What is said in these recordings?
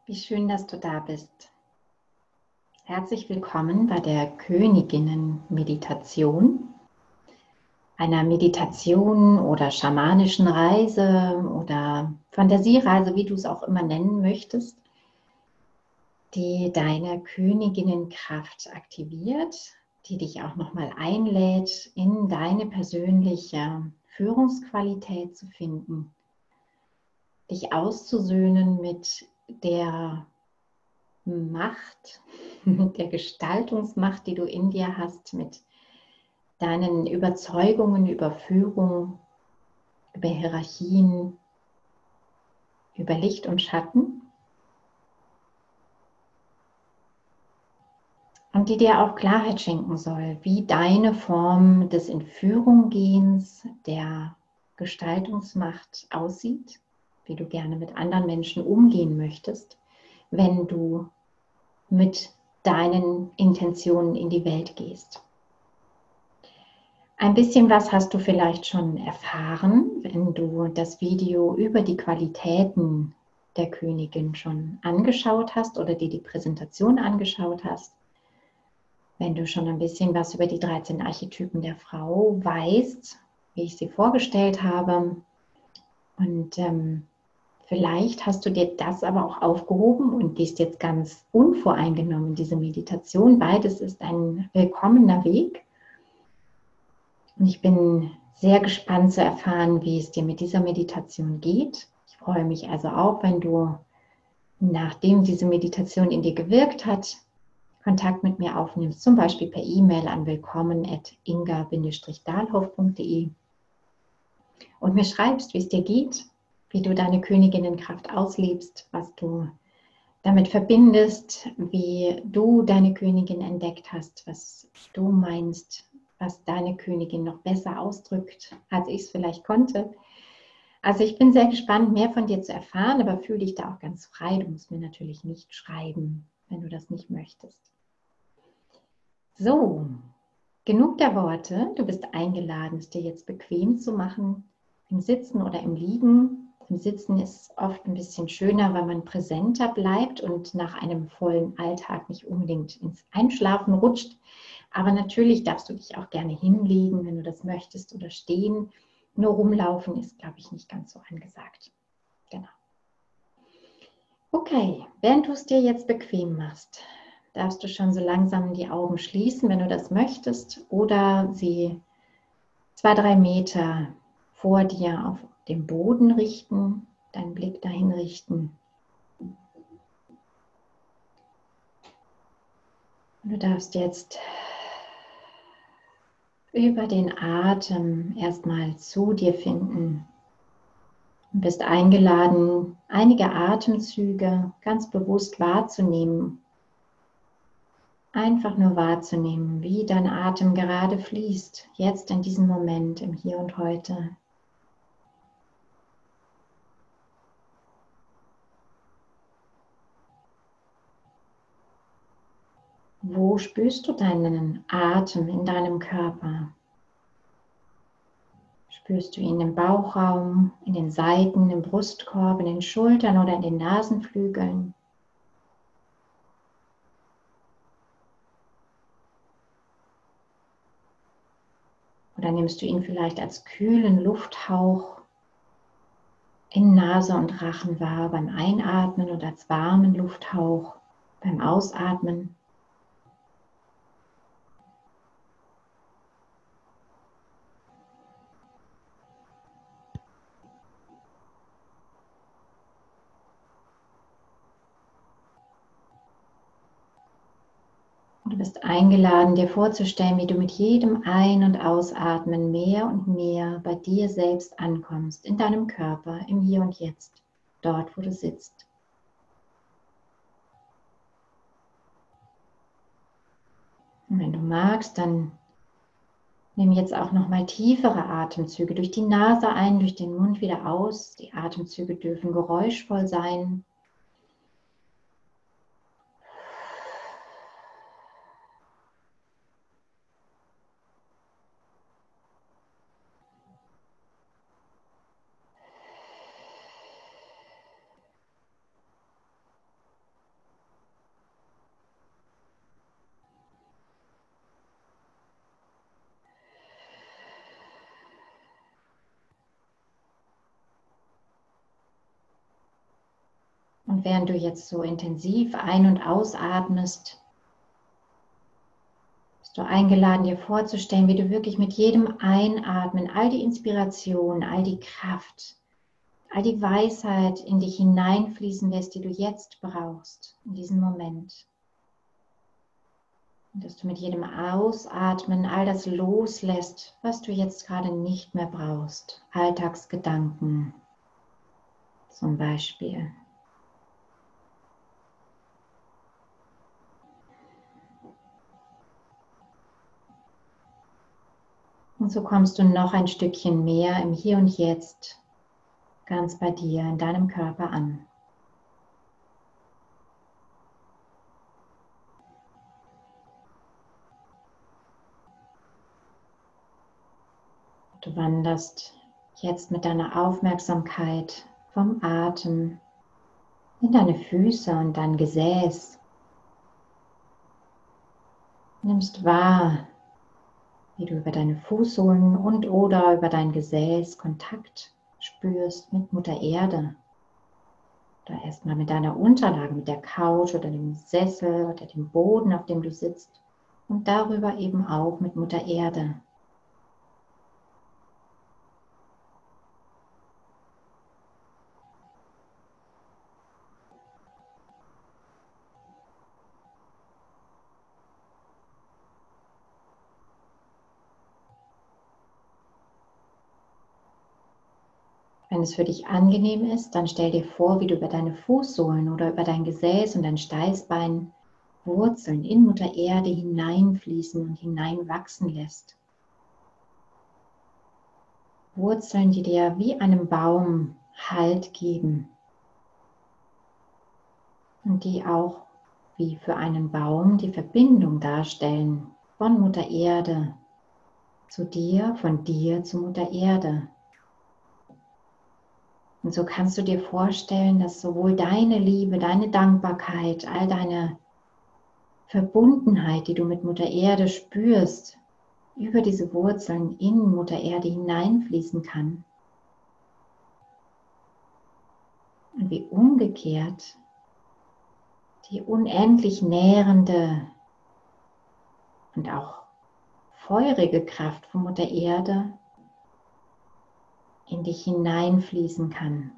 Wie schön, dass du da bist. Herzlich willkommen bei der Königinnen-Meditation, einer Meditation oder schamanischen Reise oder Fantasiereise, wie du es auch immer nennen möchtest, die deine Königinnenkraft aktiviert, die dich auch nochmal einlädt, in deine persönliche Führungsqualität zu finden, dich auszusöhnen mit der Macht, mit der Gestaltungsmacht, die du in dir hast, mit deinen Überzeugungen über Führung, über Hierarchien, über Licht und Schatten und die dir auch Klarheit schenken soll, wie deine Form des in Führung gehens, der Gestaltungsmacht aussieht, wie du gerne mit anderen Menschen umgehen möchtest, wenn du mit deinen Intentionen in die Welt gehst. Ein bisschen was hast du vielleicht schon erfahren, wenn du das Video über die Qualitäten der Königin schon angeschaut hast oder dir die Präsentation angeschaut hast. Wenn du schon ein bisschen was über die 13 Archetypen der Frau weißt, wie ich sie vorgestellt habe. Und vielleicht hast du dir das aber auch aufgehoben und gehst jetzt ganz unvoreingenommen in diese Meditation. Beides ist ein willkommener Weg. Und ich bin sehr gespannt zu erfahren, wie es dir mit dieser Meditation geht. Ich freue mich also auch, wenn du, nachdem diese Meditation in dir gewirkt hat, Kontakt mit mir aufnimmst, zum Beispiel per E-Mail an willkommen@inga-dahlhoff.de und mir schreibst, wie es dir geht, wie du deine Königinnenkraft auslebst, was du damit verbindest, wie du deine Königin entdeckt hast, was du meinst, was deine Königin noch besser ausdrückt, als ich es vielleicht konnte. Also ich bin sehr gespannt, mehr von dir zu erfahren, aber fühle dich da auch ganz frei. Du musst mir natürlich nicht schreiben, wenn du das nicht möchtest. So, genug der Worte. Du bist eingeladen, es dir jetzt bequem zu machen, im Sitzen oder im Liegen. Im Sitzen ist es oft ein bisschen schöner, weil man präsenter bleibt und nach einem vollen Alltag nicht unbedingt ins Einschlafen rutscht. Aber natürlich darfst du dich auch gerne hinlegen, wenn du das möchtest, oder stehen. Nur rumlaufen ist, glaube ich, nicht ganz so angesagt. Genau. Okay, während du es dir jetzt bequem machst, darfst du schon so langsam die Augen schließen, wenn du das möchtest, oder sie 2-3 Meter vor dir auf den Boden richten, deinen Blick dahin richten. Du darfst jetzt über den Atem erstmal zu dir finden. Du bist eingeladen, einige Atemzüge ganz bewusst wahrzunehmen. Einfach nur wahrzunehmen, wie dein Atem gerade fließt, jetzt in diesem Moment, im Hier und Heute. Wo spürst du deinen Atem in deinem Körper? Spürst du ihn im Bauchraum, in den Seiten, im Brustkorb, in den Schultern oder in den Nasenflügeln? Oder nimmst du ihn vielleicht als kühlen Lufthauch in Nase und Rachen wahr beim Einatmen oder als warmen Lufthauch beim Ausatmen? Du bist eingeladen, dir vorzustellen, wie du mit jedem Ein- und Ausatmen mehr und mehr bei dir selbst ankommst, in deinem Körper, im Hier und Jetzt, dort, wo du sitzt. Und wenn du magst, dann nimm jetzt auch nochmal tiefere Atemzüge durch die Nase ein, durch den Mund wieder aus. Die Atemzüge dürfen geräuschvoll sein. Und während du jetzt so intensiv ein- und ausatmest, bist du eingeladen, dir vorzustellen, wie du wirklich mit jedem Einatmen all die Inspiration, all die Kraft, all die Weisheit in dich hineinfließen lässt, die du jetzt brauchst, in diesem Moment. Und dass du mit jedem Ausatmen all das loslässt, was du jetzt gerade nicht mehr brauchst. Alltagsgedanken zum Beispiel. Und so kommst du noch ein Stückchen mehr im Hier und Jetzt, ganz bei dir, in deinem Körper an. Du wanderst jetzt mit deiner Aufmerksamkeit vom Atem in deine Füße und dein Gesäß. Nimmst wahr, wie du über deine Fußsohlen und oder über dein Gesäß Kontakt spürst mit Mutter Erde. Oder erstmal mit deiner Unterlage, mit der Couch oder dem Sessel oder dem Boden, auf dem du sitzt. Und darüber eben auch mit Mutter Erde. Wenn es für dich angenehm ist, dann stell dir vor, wie du über deine Fußsohlen oder über dein Gesäß und dein Steißbein Wurzeln in Mutter Erde hineinfließen und hineinwachsen lässt. Wurzeln, die dir wie einem Baum Halt geben und die auch wie für einen Baum die Verbindung darstellen von Mutter Erde zu dir, von dir zu Mutter Erde. Und so kannst du dir vorstellen, dass sowohl deine Liebe, deine Dankbarkeit, all deine Verbundenheit, die du mit Mutter Erde spürst, über diese Wurzeln in Mutter Erde hineinfließen kann. Und wie umgekehrt die unendlich nährende und auch feurige Kraft von Mutter Erde in dich hineinfließen kann.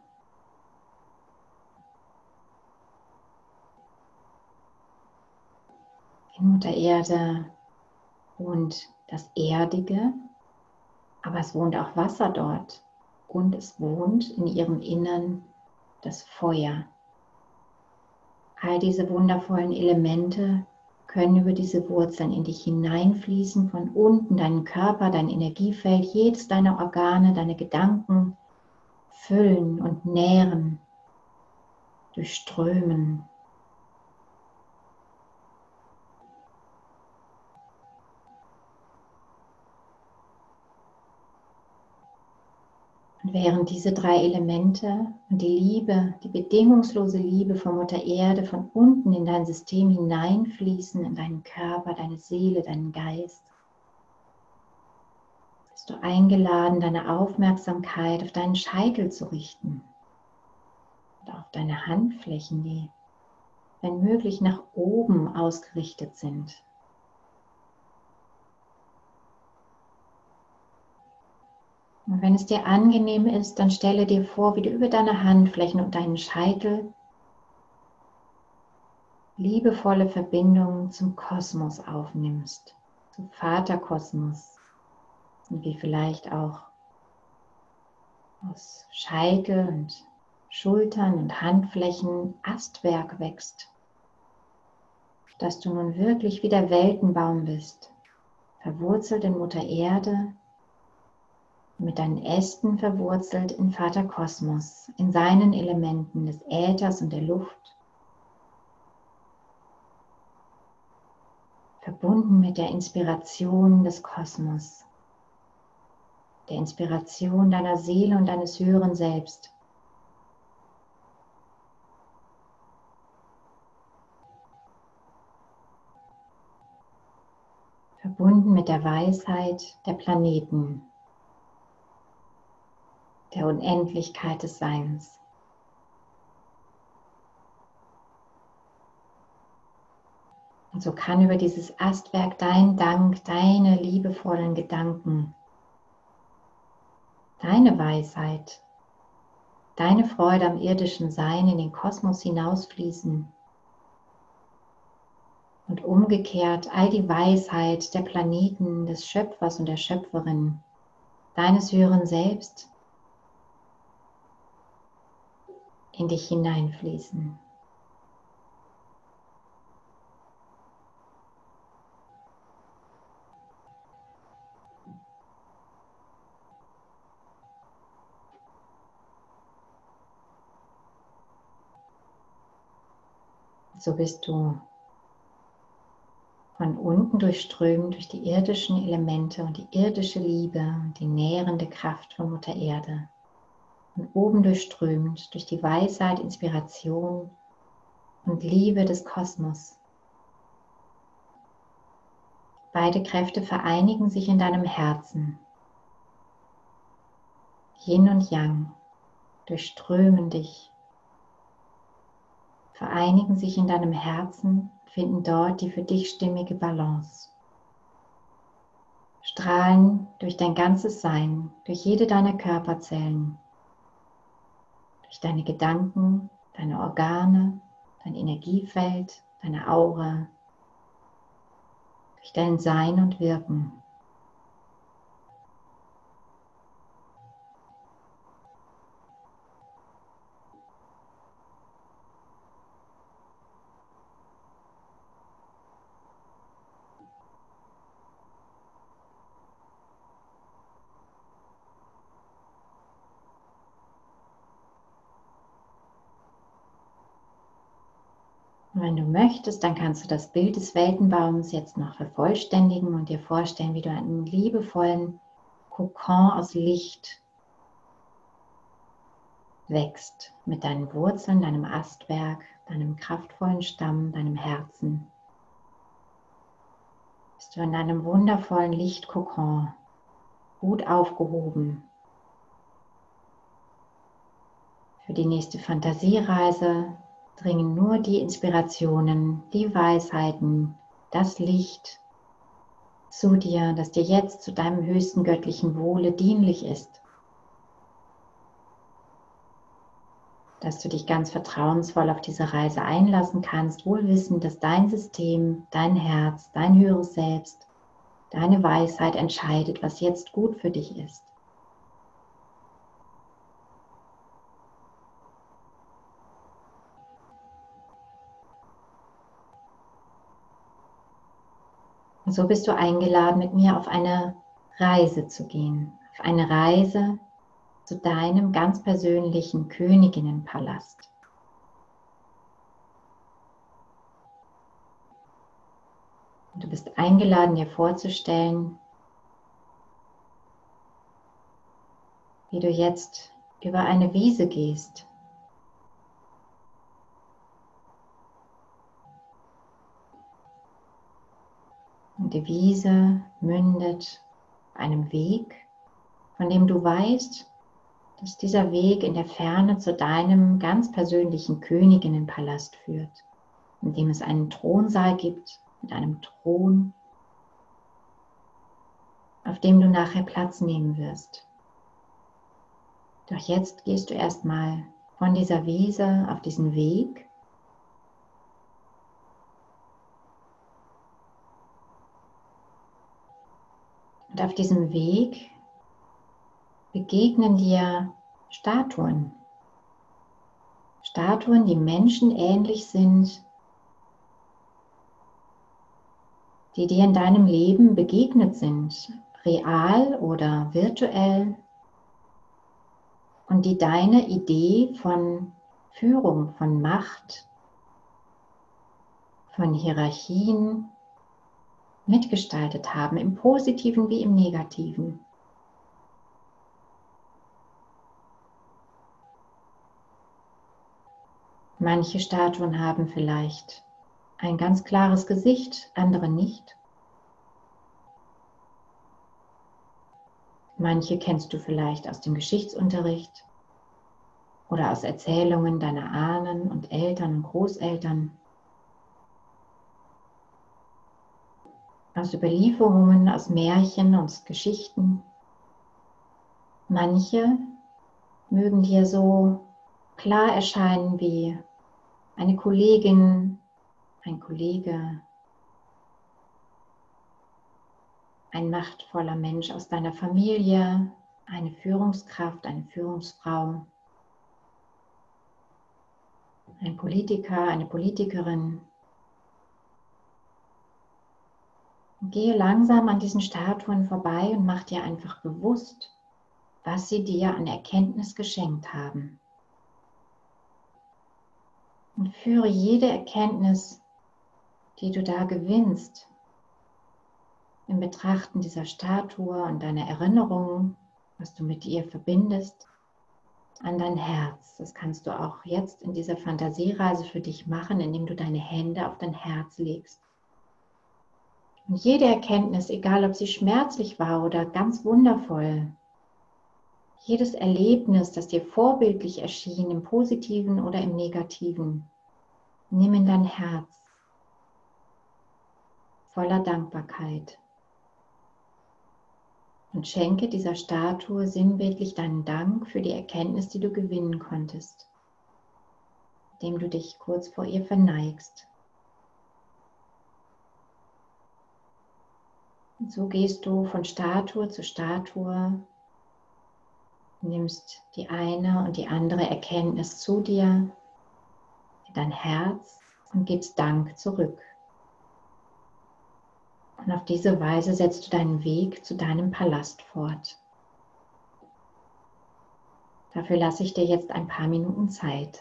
In Mutter Erde wohnt das Erdige, aber es wohnt auch Wasser dort und es wohnt in ihrem Innern das Feuer. All diese wundervollen Elemente können über diese Wurzeln in dich hineinfließen, von unten deinen Körper, dein Energiefeld, jedes deiner Organe, deine Gedanken füllen und nähren, durchströmen. Und während diese drei Elemente und die Liebe, die bedingungslose Liebe von Mutter Erde von unten in dein System hineinfließen, in deinen Körper, deine Seele, deinen Geist, bist du eingeladen, deine Aufmerksamkeit auf deinen Scheitel zu richten und auf deine Handflächen, die, wenn möglich, nach oben ausgerichtet sind. Und wenn es dir angenehm ist, dann stelle dir vor, wie du über deine Handflächen und deinen Scheitel liebevolle Verbindungen zum Kosmos aufnimmst, zum Vaterkosmos, und wie vielleicht auch aus Scheitel und Schultern und Handflächen Astwerk wächst, dass du nun wirklich wie der Weltenbaum bist, verwurzelt in Mutter Erde, mit deinen Ästen verwurzelt in Vater Kosmos, in seinen Elementen des Äthers und der Luft, verbunden mit der Inspiration des Kosmos, der Inspiration deiner Seele und deines höheren Selbst. Verbunden mit der Weisheit der Planeten, der Unendlichkeit des Seins. Und so kann über dieses Astwerk dein Dank, deine liebevollen Gedanken, deine Weisheit, deine Freude am irdischen Sein in den Kosmos hinausfließen. Und umgekehrt all die Weisheit der Planeten, des Schöpfers und der Schöpferin, deines höheren Selbst in dich hineinfließen. So bist du von unten durchströmt durch die irdischen Elemente und die irdische Liebe und die nährende Kraft von Mutter Erde. Und oben durchströmt durch die Weisheit, Inspiration und Liebe des Kosmos. Beide Kräfte vereinigen sich in deinem Herzen. Yin und Yang durchströmen dich, vereinigen sich in deinem Herzen, finden dort die für dich stimmige Balance. Strahlen durch dein ganzes Sein, durch jede deiner Körperzellen, durch deine Gedanken, deine Organe, dein Energiefeld, deine Aura, durch dein Sein und Wirken. Und wenn du möchtest, dann kannst du das Bild des Weltenbaums jetzt noch vervollständigen und dir vorstellen, wie du einen liebevollen Kokon aus Licht wächst mit deinen Wurzeln, deinem Astwerk, deinem kraftvollen Stamm, deinem Herzen. Bist du in einem wundervollen Lichtkokon gut aufgehoben für die nächste Fantasiereise. Dringen nur die Inspirationen, die Weisheiten, das Licht zu dir, das dir jetzt zu deinem höchsten göttlichen Wohle dienlich ist. Dass du dich ganz vertrauensvoll auf diese Reise einlassen kannst, wohl wissend, dass dein System, dein Herz, dein höheres Selbst, deine Weisheit entscheidet, was jetzt gut für dich ist. Und so bist du eingeladen, mit mir auf eine Reise zu gehen. Auf eine Reise zu deinem ganz persönlichen Königinnenpalast. Und du bist eingeladen, dir vorzustellen, wie du jetzt über eine Wiese gehst. Und die Wiese mündet auf einem Weg, von dem du weißt, dass dieser Weg in der Ferne zu deinem ganz persönlichen Königinnenpalast führt, in dem es einen Thronsaal gibt mit einem Thron, auf dem du nachher Platz nehmen wirst. Doch jetzt gehst du erstmal von dieser Wiese auf diesen Weg. Und auf diesem Weg begegnen dir Statuen. Statuen, die menschenähnlich sind, die dir in deinem Leben begegnet sind, real oder virtuell, und die deine Idee von Führung, von Macht, von Hierarchien mitgestaltet haben, im Positiven wie im Negativen. Manche Statuen haben vielleicht ein ganz klares Gesicht, andere nicht. Manche kennst du vielleicht aus dem Geschichtsunterricht oder aus Erzählungen deiner Ahnen und Eltern und Großeltern. aus Überlieferungen, aus Märchen, aus Geschichten. Manche mögen dir so klar erscheinen wie eine Kollegin, ein Kollege, ein machtvoller Mensch aus deiner Familie, eine Führungskraft, eine Führungsfrau, ein Politiker, eine Politikerin. Gehe langsam an diesen Statuen vorbei und mach dir einfach bewusst, was sie dir an Erkenntnis geschenkt haben. Und führe jede Erkenntnis, die du da gewinnst, im Betrachten dieser Statue und deiner Erinnerungen, was du mit ihr verbindest, an dein Herz. Das kannst du auch jetzt in dieser Fantasiereise für dich machen, indem du deine Hände auf dein Herz legst. Und jede Erkenntnis, egal ob sie schmerzlich war oder ganz wundervoll, jedes Erlebnis, das dir vorbildlich erschien, im Positiven oder im Negativen, nimm in dein Herz voller Dankbarkeit und schenke dieser Statue sinnbildlich deinen Dank für die Erkenntnis, die du gewinnen konntest, indem du dich kurz vor ihr verneigst. Und so gehst du von Statue zu Statue, nimmst die eine und die andere Erkenntnis zu dir, in dein Herz und gibst Dank zurück. Und auf diese Weise setzt du deinen Weg zu deinem Palast fort. Dafür lasse ich dir jetzt ein paar Minuten Zeit.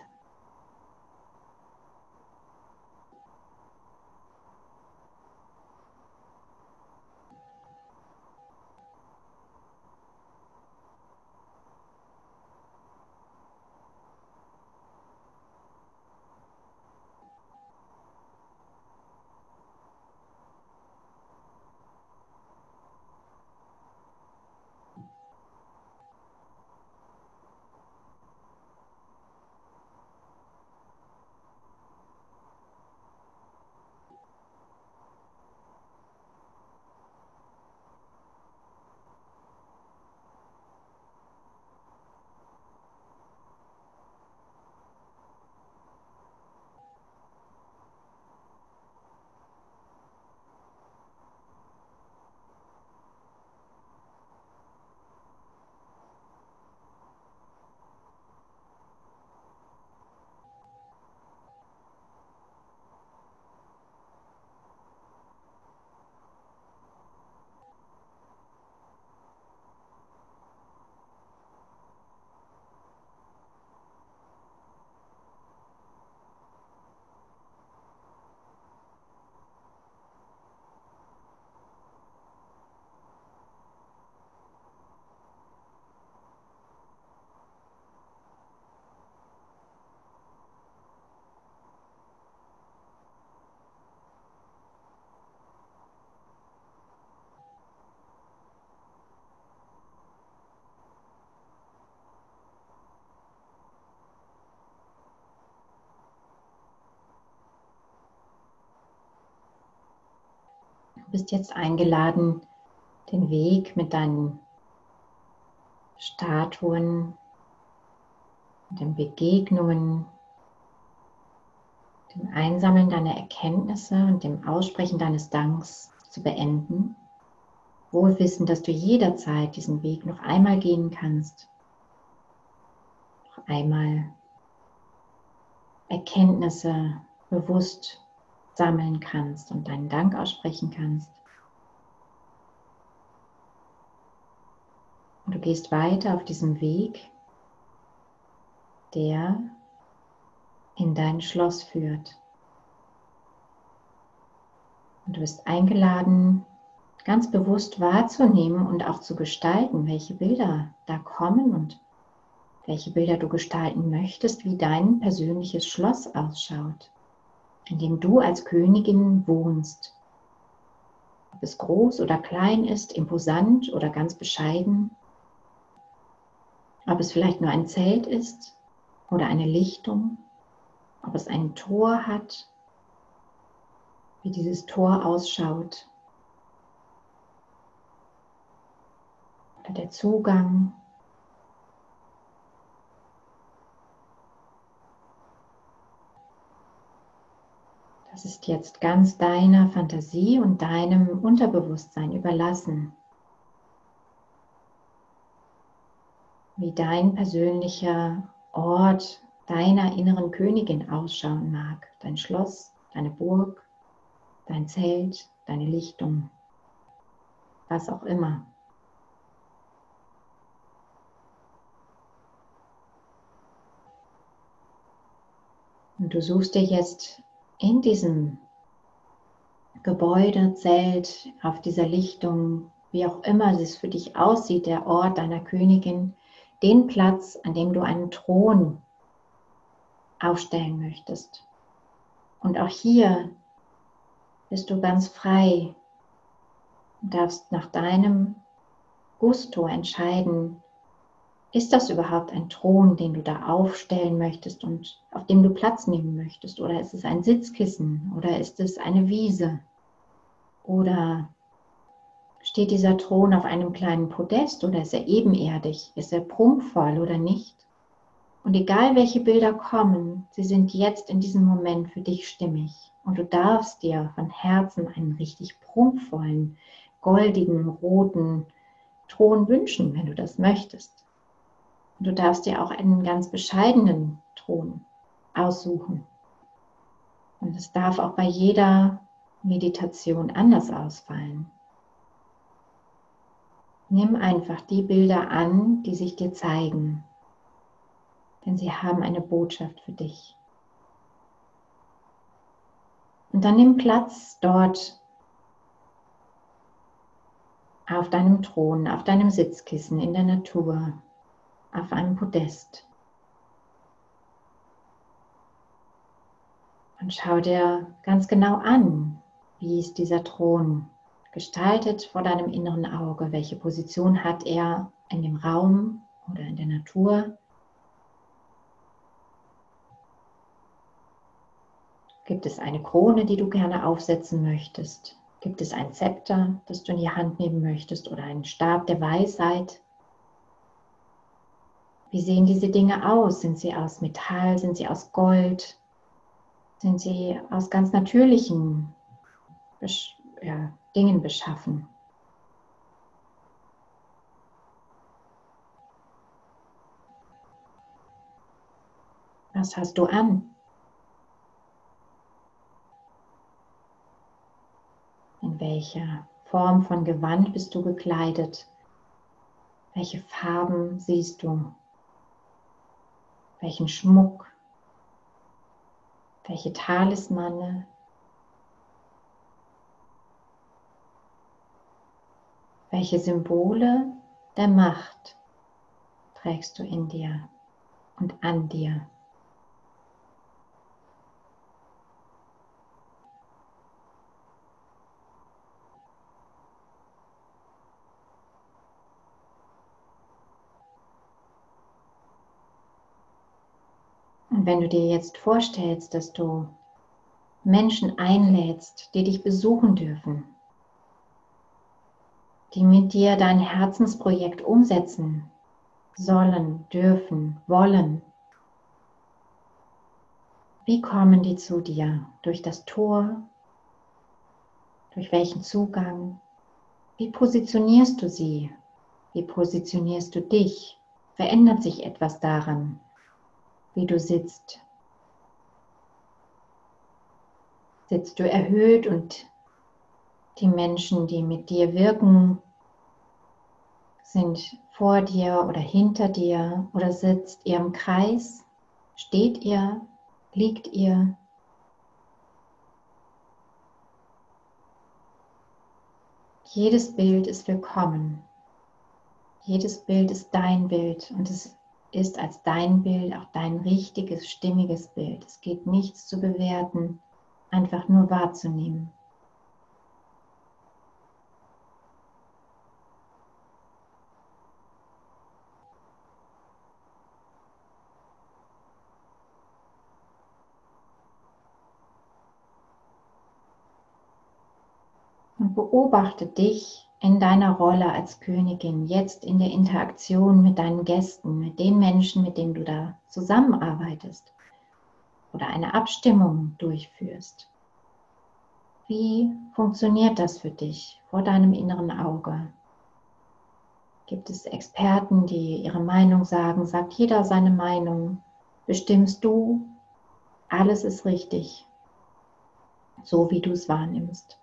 Du bist jetzt eingeladen, den Weg mit deinen Statuen, den Begegnungen, dem Einsammeln deiner Erkenntnisse und dem Aussprechen deines Danks zu beenden. Wohl wissend, dass du jederzeit diesen Weg noch einmal gehen kannst, noch einmal Erkenntnisse bewusst sammeln kannst und deinen Dank aussprechen kannst. Und du gehst weiter auf diesem Weg, der in dein Schloss führt. Und du bist eingeladen, ganz bewusst wahrzunehmen und auch zu gestalten, welche Bilder da kommen und welche Bilder du gestalten möchtest, wie dein persönliches Schloss ausschaut, in dem du als Königin wohnst. Ob es groß oder klein ist, imposant oder ganz bescheiden, ob es vielleicht nur ein Zelt ist oder eine Lichtung, ob es ein Tor hat, wie dieses Tor ausschaut, oder der Zugang. Das ist jetzt ganz deiner Fantasie und deinem Unterbewusstsein überlassen, wie dein persönlicher Ort deiner inneren Königin ausschauen mag. Dein Schloss, deine Burg, dein Zelt, deine Lichtung, was auch immer. Und du suchst dir jetzt in diesem Gebäude, Zelt, auf dieser Lichtung, wie auch immer es für dich aussieht, der Ort deiner Königin, den Platz, an dem du einen Thron aufstellen möchtest. Und auch hier bist du ganz frei und darfst nach deinem Gusto entscheiden, ist das überhaupt ein Thron, den du da aufstellen möchtest und auf dem du Platz nehmen möchtest? Oder ist es ein Sitzkissen? Oder ist es eine Wiese? Oder steht dieser Thron auf einem kleinen Podest oder ist er ebenerdig? Ist er prunkvoll oder nicht? Und egal welche Bilder kommen, sie sind jetzt in diesem Moment für dich stimmig. Und du darfst dir von Herzen einen richtig prunkvollen, goldigen, roten Thron wünschen, wenn du das möchtest. Und du darfst dir auch einen ganz bescheidenen Thron aussuchen. Und es darf auch bei jeder Meditation anders ausfallen. Nimm einfach die Bilder an, die sich dir zeigen, denn sie haben eine Botschaft für dich. Und dann nimm Platz dort auf deinem Thron, auf deinem Sitzkissen, in der Natur, auf einem Podest. Und schau dir ganz genau an, wie ist dieser Thron gestaltet vor deinem inneren Auge. Welche Position hat er in dem Raum oder in der Natur? Gibt es eine Krone, die du gerne aufsetzen möchtest? Gibt es ein Zepter, das du in die Hand nehmen möchtest oder einen Stab der Weisheit? Wie sehen diese Dinge aus? Sind sie aus Metall? Sind sie aus Gold? Sind sie aus ganz natürlichen Dingen beschaffen? Was hast du an? In welcher Form von Gewand bist du gekleidet? Welche Farben siehst du? Welchen Schmuck? Welche Talismane? Welche Symbole der Macht trägst du in dir und an dir? Und wenn du dir jetzt vorstellst, dass du Menschen einlädst, die dich besuchen dürfen, die mit dir dein Herzensprojekt umsetzen sollen, dürfen, wollen, wie kommen die zu dir? Durch das Tor? Durch welchen Zugang? Wie positionierst du sie? Wie positionierst du dich? Verändert sich etwas daran, wie du sitzt? Sitzt du erhöht und die Menschen, die mit dir wirken, sind vor dir oder hinter dir oder sitzt ihr im Kreis? Steht ihr? Liegt ihr? Jedes Bild ist willkommen. Jedes Bild ist dein Bild und es ist als dein Bild auch dein richtiges, stimmiges Bild. Es geht nichts zu bewerten, einfach nur wahrzunehmen. Und beobachte dich in deiner Rolle als Königin, jetzt in der Interaktion mit deinen Gästen, mit den Menschen, mit denen du da zusammenarbeitest oder eine Abstimmung durchführst. Wie funktioniert das für dich vor deinem inneren Auge? Gibt es Experten, die ihre Meinung sagen? Sagt jeder seine Meinung? Bestimmst du? Alles ist richtig, so wie du es wahrnimmst.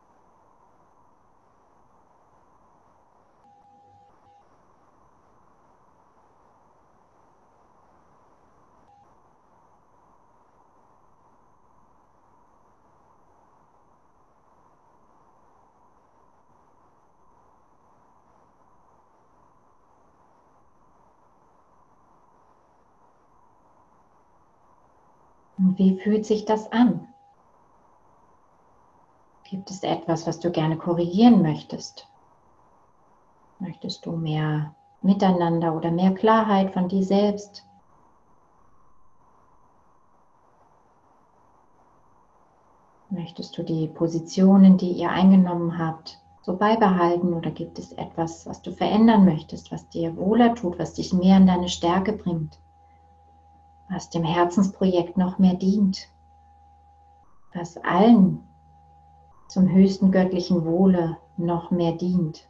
Und wie fühlt sich das an? Gibt es etwas, was du gerne korrigieren möchtest? Möchtest du mehr Miteinander oder mehr Klarheit von dir selbst? Möchtest du die Positionen, die ihr eingenommen habt, so beibehalten oder gibt es etwas, was du verändern möchtest, was dir wohler tut, was dich mehr in deine Stärke bringt, was dem Herzensprojekt noch mehr dient, was allen zum höchsten göttlichen Wohle noch mehr dient?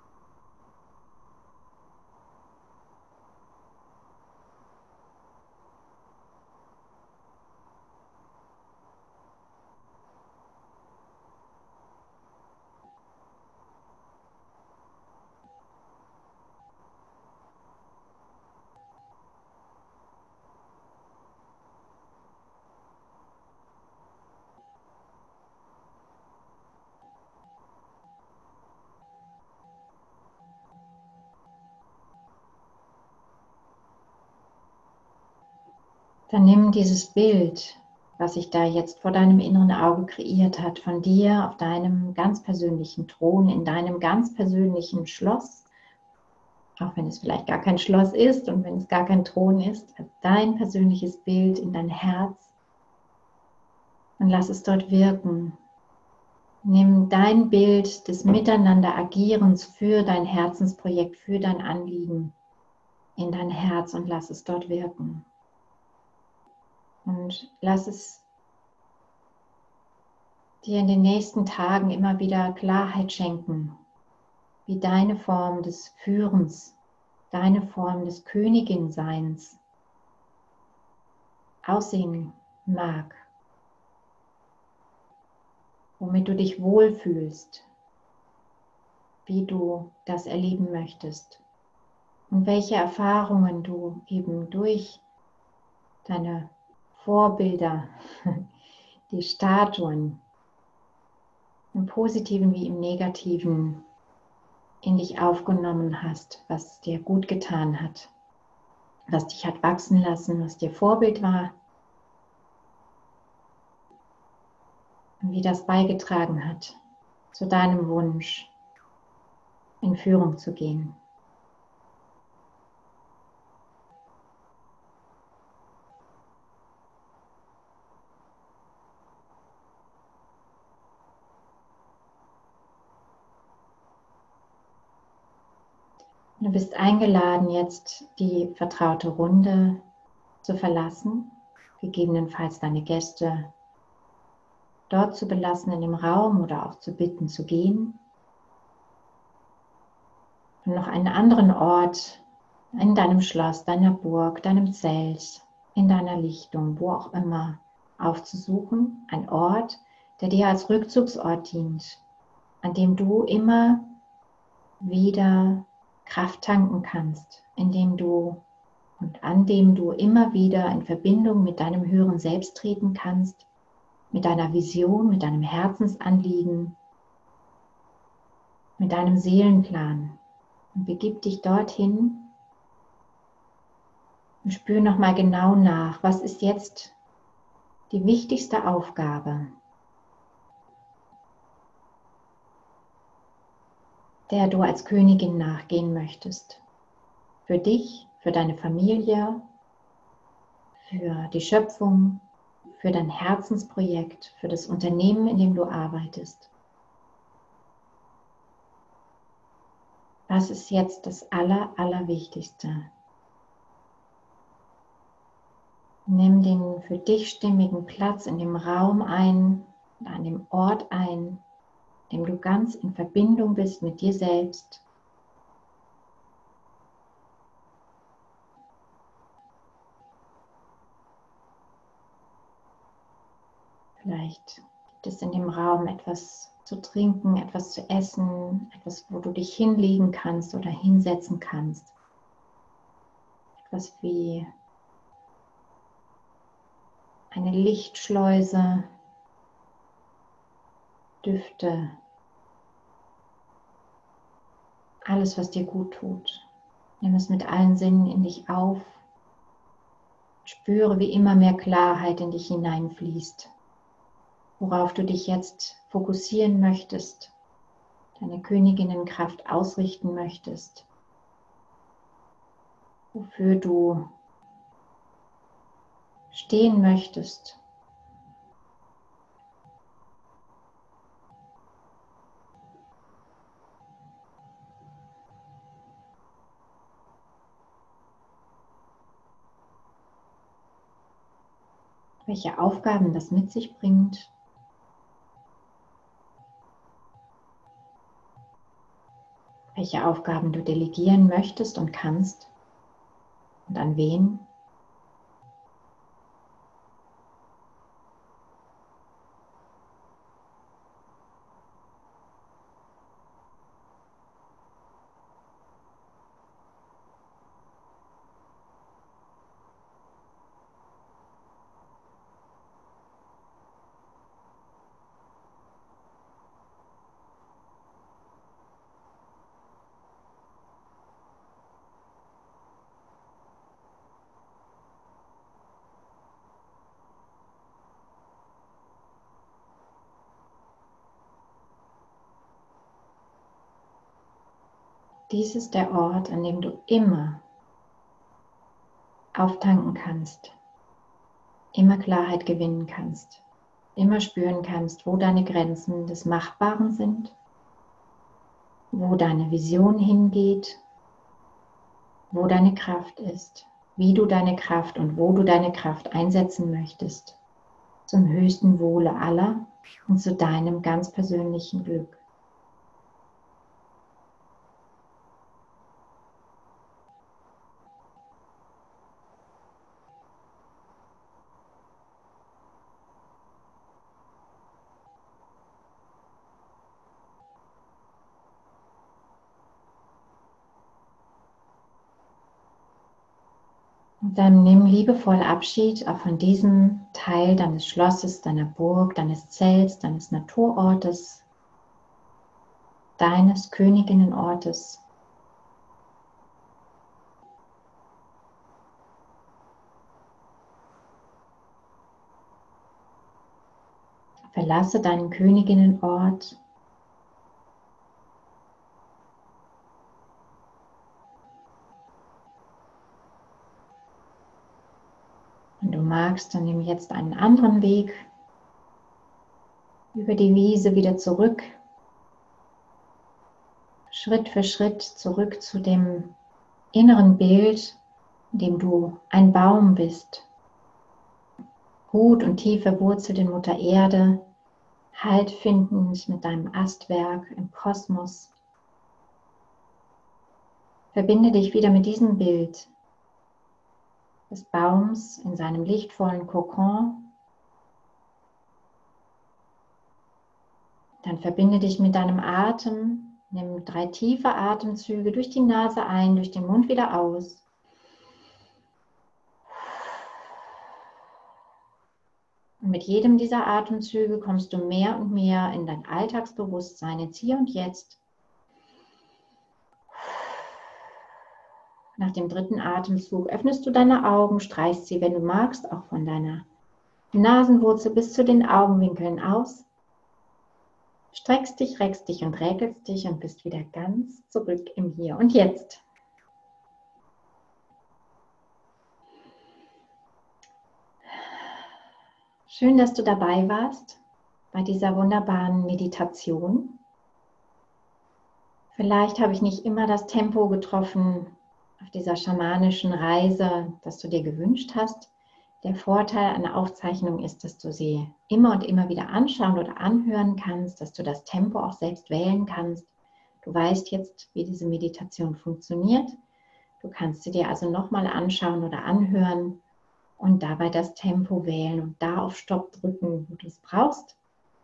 Dann nimm dieses Bild, was sich da jetzt vor deinem inneren Auge kreiert hat, von dir auf deinem ganz persönlichen Thron, in deinem ganz persönlichen Schloss, auch wenn es vielleicht gar kein Schloss ist und wenn es gar kein Thron ist, als dein persönliches Bild in dein Herz und lass es dort wirken. Nimm dein Bild des Miteinanderagierens für dein Herzensprojekt, für dein Anliegen in dein Herz und lass es dort wirken. Und lass es dir in den nächsten Tagen immer wieder Klarheit schenken, wie deine Form des Führens, deine Form des Königinseins aussehen mag, womit du dich wohlfühlst, wie du das erleben möchtest und welche Erfahrungen du eben durch deine Vorbilder, die Statuen, im Positiven wie im Negativen, in dich aufgenommen hast, was dir gut getan hat, was dich hat wachsen lassen, was dir Vorbild war und wie das beigetragen hat zu deinem Wunsch, in Führung zu gehen. Du bist eingeladen, jetzt die vertraute Runde zu verlassen, gegebenenfalls deine Gäste dort zu belassen in dem Raum oder auch zu bitten zu gehen und noch einen anderen Ort in deinem Schloss, deiner Burg, deinem Zelt, in deiner Lichtung, wo auch immer, aufzusuchen. Ein Ort, der dir als Rückzugsort dient, an dem du immer wieder Kraft tanken kannst, in dem du und an dem du immer wieder in Verbindung mit deinem höheren Selbst treten kannst, mit deiner Vision, mit deinem Herzensanliegen, mit deinem Seelenplan. Und begib dich dorthin und spür nochmal genau nach, was ist jetzt die wichtigste Aufgabe, der du als Königin nachgehen möchtest. Für dich, für deine Familie, für die Schöpfung, für dein Herzensprojekt, für das Unternehmen, in dem du arbeitest. Was ist jetzt das Allerwichtigste? Nimm den für dich stimmigen Platz in dem Raum ein, an dem Ort ein, in dem du ganz in Verbindung bist mit dir selbst. Vielleicht gibt es in dem Raum etwas zu trinken, etwas zu essen, etwas, wo du dich hinlegen kannst oder hinsetzen kannst. Etwas wie eine Lichtschleuse, Düfte, alles, was dir gut tut. Nimm es mit allen Sinnen in dich auf. Spüre, wie immer mehr Klarheit in dich hineinfließt. Worauf du dich jetzt fokussieren möchtest, deine Königinnenkraft ausrichten möchtest, wofür du stehen möchtest. Welche Aufgaben das mit sich bringt. Welche Aufgaben du delegieren möchtest und kannst und an wen. Dies ist der Ort, an dem du immer auftanken kannst, immer Klarheit gewinnen kannst, immer spüren kannst, wo deine Grenzen des Machbaren sind, wo deine Vision hingeht, wo deine Kraft ist, wie du deine Kraft und wo du deine Kraft einsetzen möchtest, zum höchsten Wohle aller und zu deinem ganz persönlichen Glück. Und dann nimm liebevoll Abschied auch von diesem Teil deines Schlosses, deiner Burg, deines Zelts, deines Naturortes, deines Königinnenortes. Verlasse deinen Königinnenort und du magst, dann nimm jetzt einen anderen Weg über die Wiese wieder zurück, Schritt für Schritt zurück zu dem inneren Bild, in dem du ein Baum bist, gut und tief verwurzelt in Mutter Erde, Halt findend mit deinem Astwerk im Kosmos. Verbinde dich wieder mit diesem Bild des Baums in seinem lichtvollen Kokon. Dann verbinde dich mit deinem Atem. Nimm 3 tiefe Atemzüge durch die Nase ein, durch den Mund wieder aus. Und mit jedem dieser Atemzüge kommst du mehr und mehr in dein Alltagsbewusstsein, ins Hier und Jetzt. Nach dem 3. Atemzug öffnest du deine Augen, streichst sie, wenn du magst, auch von deiner Nasenwurzel bis zu den Augenwinkeln aus. Streckst dich, reckst dich und räkelst dich und bist wieder ganz zurück im Hier und Jetzt. Schön, dass du dabei warst bei dieser wunderbaren Meditation. Vielleicht habe ich nicht immer das Tempo getroffen auf dieser schamanischen Reise, das du dir gewünscht hast. Der Vorteil einer Aufzeichnung ist, dass du sie immer und immer wieder anschauen oder anhören kannst, dass du das Tempo auch selbst wählen kannst. Du weißt jetzt, wie diese Meditation funktioniert. Du kannst sie dir also nochmal anschauen oder anhören und dabei das Tempo wählen und da auf Stopp drücken, wo du es brauchst.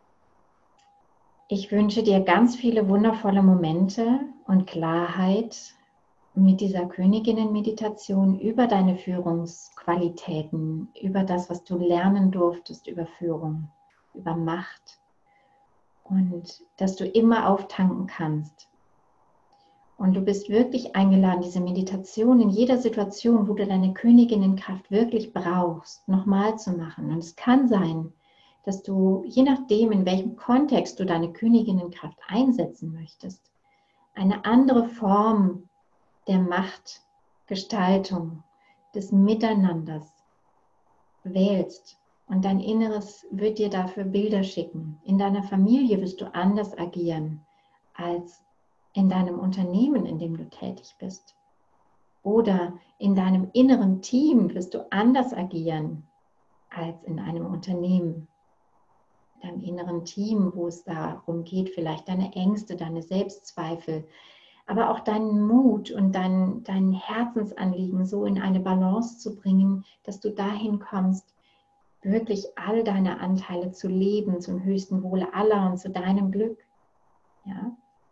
Ich wünsche dir ganz viele wundervolle Momente und Klarheit mit dieser Königinnen-Meditation über deine Führungsqualitäten, über das, was du lernen durftest, über Führung, über Macht und dass du immer auftanken kannst. Und du bist wirklich eingeladen, diese Meditation in jeder Situation, wo du deine Königinnenkraft wirklich brauchst, nochmal zu machen. Und es kann sein, dass du, je nachdem, in welchem Kontext du deine Königinnenkraft einsetzen möchtest, eine andere Form der Machtgestaltung, des Miteinanders wählst. Und dein Inneres wird dir dafür Bilder schicken. In deiner Familie wirst du anders agieren als in deinem Unternehmen, in dem du tätig bist. Oder in deinem inneren Team wirst du anders agieren als in einem Unternehmen. In deinem inneren Team, wo es darum geht, vielleicht deine Ängste, deine Selbstzweifel, aber auch deinen Mut und dein Herzensanliegen so in eine Balance zu bringen, dass du dahin kommst, wirklich all deine Anteile zu leben, zum höchsten Wohle aller und zu deinem Glück. Ja?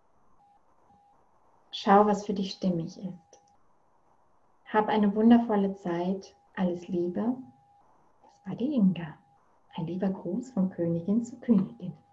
Schau, was für dich stimmig ist. Hab eine wundervolle Zeit. Alles Liebe. Das war die Inga. Ein lieber Gruß von Königin zu Königin.